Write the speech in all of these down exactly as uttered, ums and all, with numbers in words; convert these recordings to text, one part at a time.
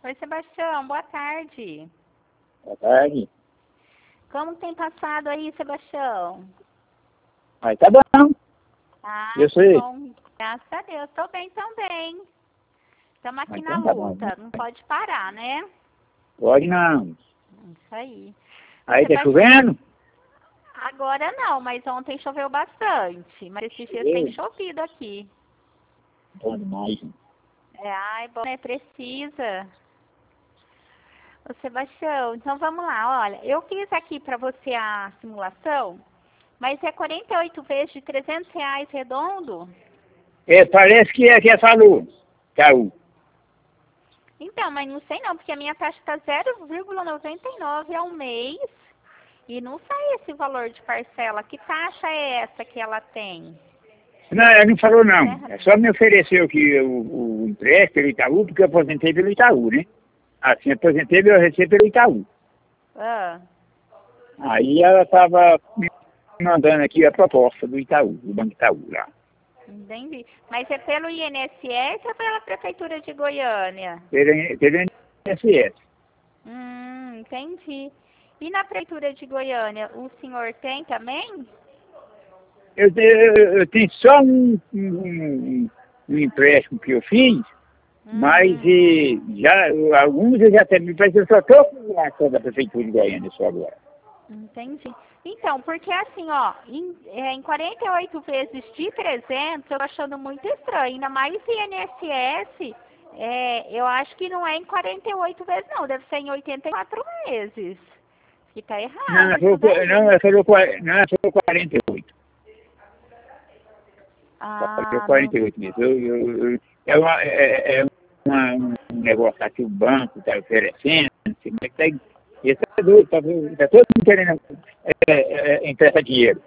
Oi, Sebastião, boa tarde. Boa tarde. Como tem passado aí, Sebastião? Mas tá bom. Ah, Eu sei. bom. Graças a Deus. Tô bem também. Estamos aqui Mas na então tá bom. luta. Não pode parar, né? Pode não. Isso aí. Ô, Aí tá Sebastião, chovendo? agora não, mas ontem choveu bastante. Mas esses dias tem chovido aqui. Bom demais. É, ai, bom, né? Precisa. Ô, Sebastião, então vamos lá. Olha, eu fiz aqui para você a simulação, mas é quarenta e oito vezes de trezentos reais redondo? É, parece que é que é falou. Caiu. Então, mas não sei não, porque a minha taxa está zero vírgula noventa e nove ao mês e não sai esse valor de parcela. Que taxa é essa que ela tem? Não, ela não falou não. É. É só me ofereceu aqui o, o empréstimo pelo Itaú, porque eu aposentei pelo Itaú, né? Assim, aposentei eu recebo pelo Itaú. Ah, Aí ela estava me mandando aqui a proposta do Itaú, do Banco Itaú lá. entendi. Mas é pelo I N S S ou pela Prefeitura de Goiânia? Pelo, pelo I N S S. Hum, entendi. E na Prefeitura de Goiânia, o senhor tem também? Eu, eu, eu tenho só um, um, um empréstimo que eu fiz, Hum. mas e, já, alguns eu já terminei, mas eu só estou com a ação da Prefeitura de Goiânia só agora. Entendi. Então, porque assim, ó, em, é, em quarenta e oito vezes de trezentos, eu tô achando muito estranho, ainda mais I N S S, é, eu acho que não é em quarenta e oito vezes não, deve ser em oitenta e quatro vezes. Que tá errado. Não, ela isso falou, daí. não, ela falou, qua- não, ela falou quarenta e oito. Ah, Falou quarenta e oito mesmo. Eu, eu, eu, é uma, é, é uma, um negócio aqui, o banco está oferecendo, não sei como é que tá. Esse é doido, tá, tá todo mundo querendo é, é, emprestar dinheiro.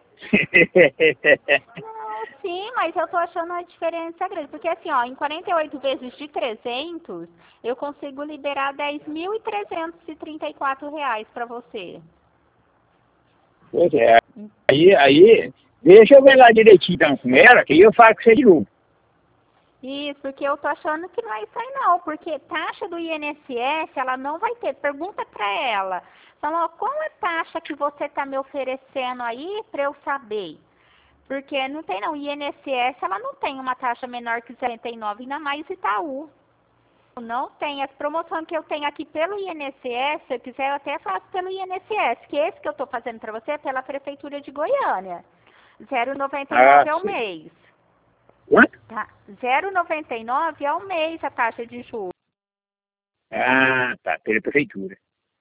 não, sim, mas eu tô achando a diferença grande, porque assim, ó, em quarenta e oito vezes de trezentos, eu consigo liberar dez mil trezentos e trinta e quatro reais para você. Pois é. Aí, aí, deixa eu ver lá direitinho então com ela, que aí eu falo com você de novo. Isso, porque eu tô achando que não é isso aí não, porque taxa do I N S S, ela não vai ter. Pergunta para ela. Fala, ó, qual é a taxa que você tá me oferecendo aí para eu saber? Porque não tem não, I N S S, ela não tem uma taxa menor que setenta e nove, ainda mais Itaú. Não tem. As promoções que eu tenho aqui pelo I N S S, se eu quiser eu até faço pelo I N S S, que esse que eu tô fazendo para você é pela Prefeitura de Goiânia. zero vírgula noventa e nove Ah, ao sim. mês. Quanto? Tá. zero vírgula noventa e nove ao mês a taxa de juros. Ah, tá, pela prefeitura.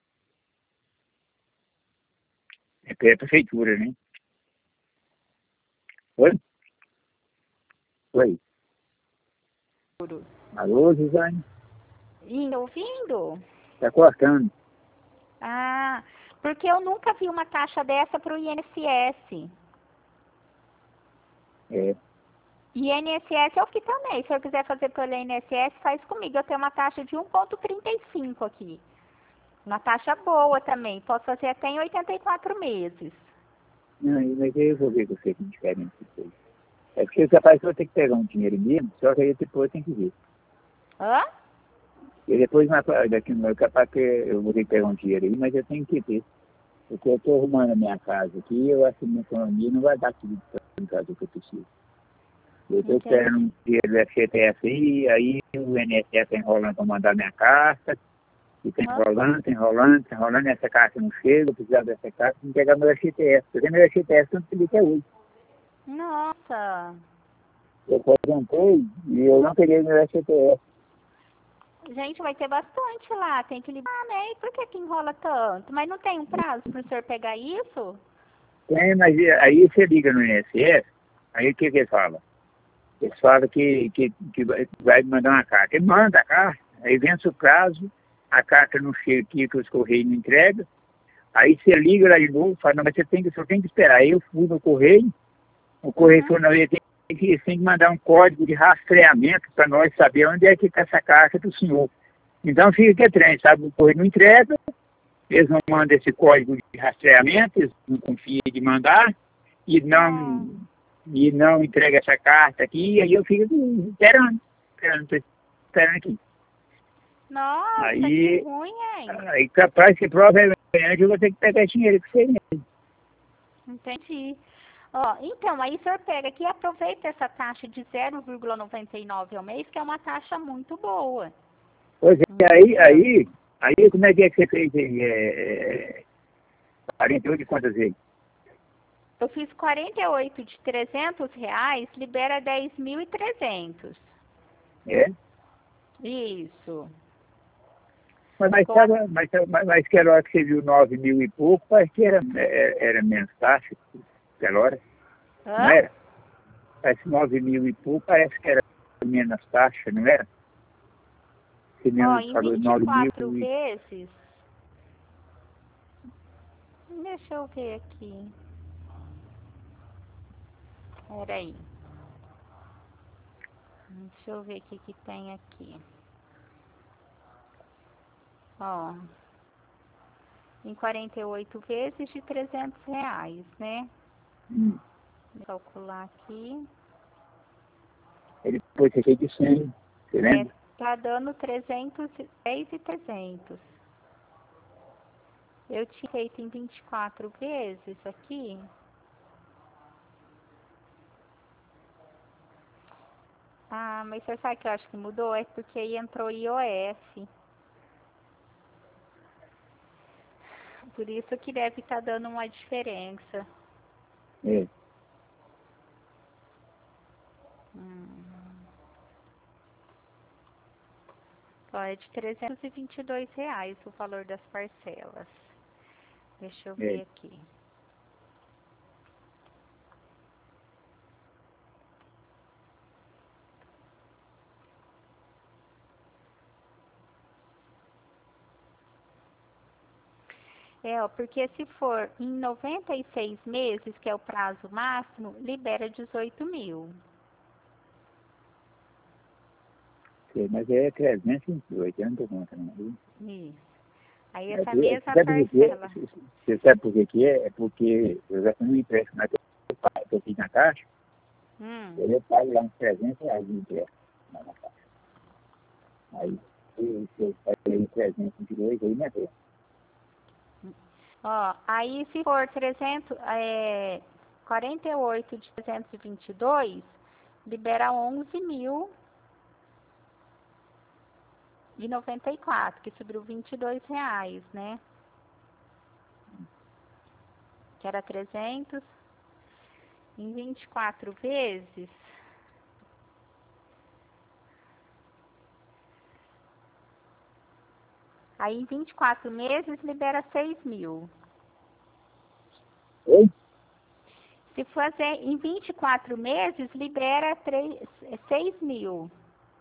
É pela prefeitura, né? Oi? Oi. Alô, Suzane? Indo, ouvindo? Tá cortando. Ah, porque eu nunca vi uma taxa dessa para o I N S S. É. I N S S eu que também. Se eu quiser fazer pelo I N S S, faz comigo. Eu tenho uma taxa de um vírgula trinta e cinco aqui. Uma taxa boa também. Posso fazer até em oitenta e quatro meses. Não, mas eu vou ver com você que diferente depois. É porque capaz que eu vou ter que pegar um dinheiro mesmo, só que aí depois tem que ver. Hã? E depois, mais pra- daqui no capaz que eu vou ter que pegar um dinheiro aí, mas eu tenho que ter. Porque eu estou arrumando a minha casa aqui e eu acho que minha economia não vai dar tudo para casa que eu preciso. Eu estou Entendi. esperando um dinheiro do F G T S aí, aí o I N S S está enrolando para mandar minha carta, e está Hã? enrolando, está enrolando, está enrolando, essa carta não chega, eu precisava dessa carta, tem que pegar meu F G T S. Porque meu F G T S eu não pedi até hoje. Nossa. Eu aposentei e eu não peguei meu F G T S. Gente, vai ter bastante lá. Tem que liberar, né? E por que que enrola tanto? Mas não tem um prazo para o senhor pegar isso? Tem, mas aí você liga no I N S S, aí o que que ele fala? Eles falam que, que, que vai vai mandar uma carta. Ele manda a carta, aí vence o prazo, a carta não chega aqui, que os Correios não entregam. Aí você liga lá de novo, fala, não, mas você tem que, só tem que esperar. Aí eu fui no Correio, o Correio Uhum. falou, não, ele tem que, tem que mandar um código de rastreamento para nós saber onde é que está essa carta do senhor. Então fica que é trem, sabe? O Correio não entrega, eles não mandam esse código de rastreamento, eles não confiam de mandar, e não, e não entrega essa carta aqui, e aí eu fico esperando, esperando, tô esperando aqui. Nossa, Aí, que ruim, hein? aí capaz que provavelmente eu vou ter que pegar dinheiro com você mesmo. Entendi. Ó, então, aí o senhor pega aqui e aproveita essa taxa de zero vírgula noventa e nove ao mês, que é uma taxa muito boa. Pois é, aí, aí, aí como é que é que você fez aí? É, quarenta e oito de quantas vezes? Eu fiz quarenta e oito de trezentos reais, libera dez mil e trezentos. É? Isso. Mas, mas, Coloca- tava, mas, mas, mas aquela hora que você viu nove mil e pouco, parece que era, era, era menos taxa, aquela hora, Hã? não era? Parece nove mil e pouco, parece que era menos taxa, não era? Você Ó, mesmo em falou vinte e nove mil quatro e... vezes. Deixa eu ver aqui. Peraí. Deixa eu ver o que que tem aqui. Ó. Em quarenta e oito vezes de trezentos reais, né? Hum. Vou calcular aqui. Aí depois você fez de cem, você É, lembra? tá dando trezentos e dez e trezentos. Eu tinha feito em vinte e quatro vezes aqui. Ah, mas você sabe que eu acho que mudou? É porque aí entrou I O F. Por isso que deve estar dando uma diferença. É. Hum. Ó, é de trezentos e vinte e dois reais o valor das parcelas. Deixa eu É. ver aqui. É, ó, porque se for em noventa e seis meses, que é o prazo máximo, libera dezoito mil. Sei, mas é trezentos e vinte e oito, eu não dou conta não. Viu? Isso. Aí É, essa você mesma sabe por quê? parcela. Você sabe por que que é? É porque eu já tenho um empréstimo na que eu fiz na caixa, Hum. aí eu pago lá uns trezentos reais de empréstimo lá na caixa. Aí, se eu paguei trezentos e vinte e dois, aí não é bem. Ó, aí se for trezentos, é, quarenta e oito de trezentos e vinte e dois, libera onze mil e noventa e quatro, que subiu vinte e dois reais, né? Que era trezentos em vinte e quatro vezes. Aí em vinte e quatro meses libera seis mil. Oi? Se fazer em vinte e quatro meses, libera três, seis mil.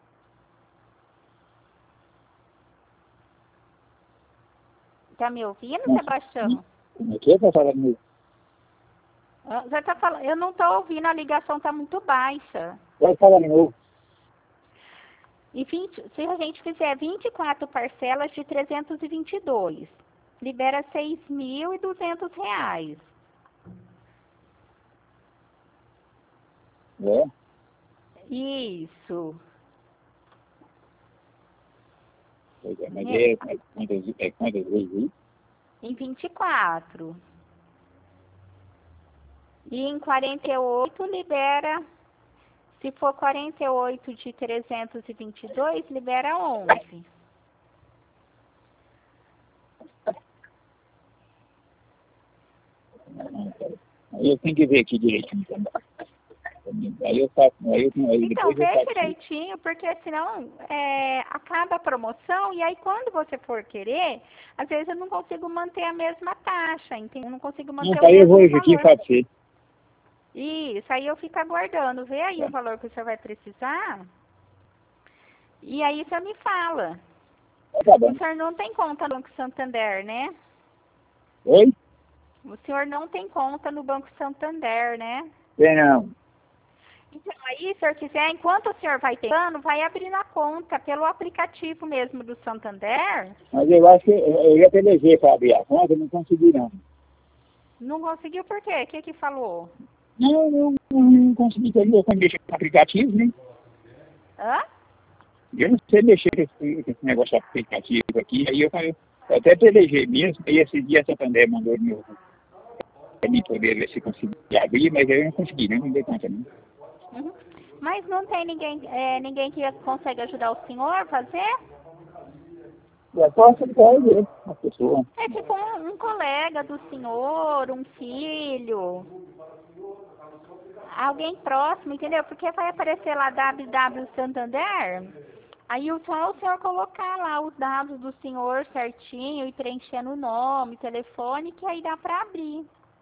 Tá me ouvindo, Nossa, Sebastião? como é que é pra falar comigo? Ah, já tá falando, eu não tô ouvindo, a ligação tá muito baixa. Pode falar de novo. E vinte, se a gente fizer vinte e quatro parcelas de trezentos e vinte e dois, libera seis mil e duzentos reais. É? Isso. Pois é, mas Né? é, é quantas, é quantas vezes aí? Em vinte e quatro. E em quarenta e oito libera, se for quarenta e oito de trezentos e vinte e dois, libera onze. Aí eu tenho que ver aqui direitinho também. Aí eu faço, aí, eu, aí Então, depois eu vê faço. direitinho, porque senão é, acaba a promoção e aí quando você for querer, às vezes eu não consigo manter a mesma taxa, entende? Eu não consigo Não, manter o aí eu vou mesmo hoje aqui e valor. faço você. Isso, aí eu fico aguardando, vê aí o valor que o senhor vai precisar e aí você me fala. Tá O bom. senhor não tem conta no Banco Santander, né? Oi? O senhor não tem conta no Banco Santander, né? Tem não. Então, aí, se o senhor quiser, enquanto o senhor vai pegando, vai abrindo a conta pelo aplicativo mesmo do Santander. Mas eu acho que eu, eu já pelejei para abrir a conta, não consegui não. Não conseguiu por quê? O que que falou? Não, não, não consegui ter eu deixei o aplicativo, né? Hã? Eu não sei mexer com esse, com esse negócio aplicativo aqui, aí eu, eu até pelejei mesmo, e esse dia a Santander mandou de novo para mim poder ver se conseguia abrir, mas eu não consegui, não, não dei conta não. Uhum. Mas não tem ninguém, é, ninguém que consegue ajudar o senhor a fazer? Eu posso até ver a pessoa. É tipo um, um colega do senhor, um filho, alguém próximo, entendeu? Porque vai aparecer lá W W Santander, aí o só o senhor colocar lá os dados do senhor certinho e preenchendo o nome, telefone, que aí dá para abrir.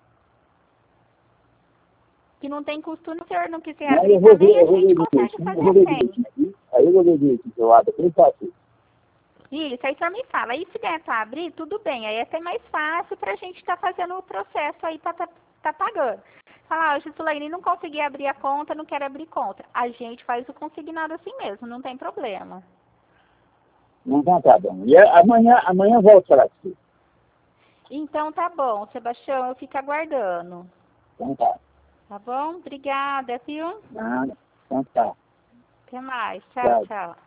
Que não tem costume, se o senhor não quiser Não, abrir eu vou ver, também, a eu vou ver gente consegue direitinho, eu vou fazer ver sem. direitinho aqui, aí eu vou ver direitinho se eu abro aqui, fácil. Isso, aí o senhor me fala. Aí se der para abrir, tudo bem. Aí é até mais fácil para a gente estar tá fazendo o processo aí para tá, tá pagando. Falar, ó, Gislaine, não consegui abrir a conta, não quero abrir conta. A gente faz o consignado assim mesmo, não tem problema. Não, então tá bom. E amanhã, amanhã eu volto falar com você. Então tá bom, Sebastião, eu fico aguardando. Então tá. Tá bom? Obrigada, viu? Nada. Então tá. Até mais. Tchau, Tchau. tchau.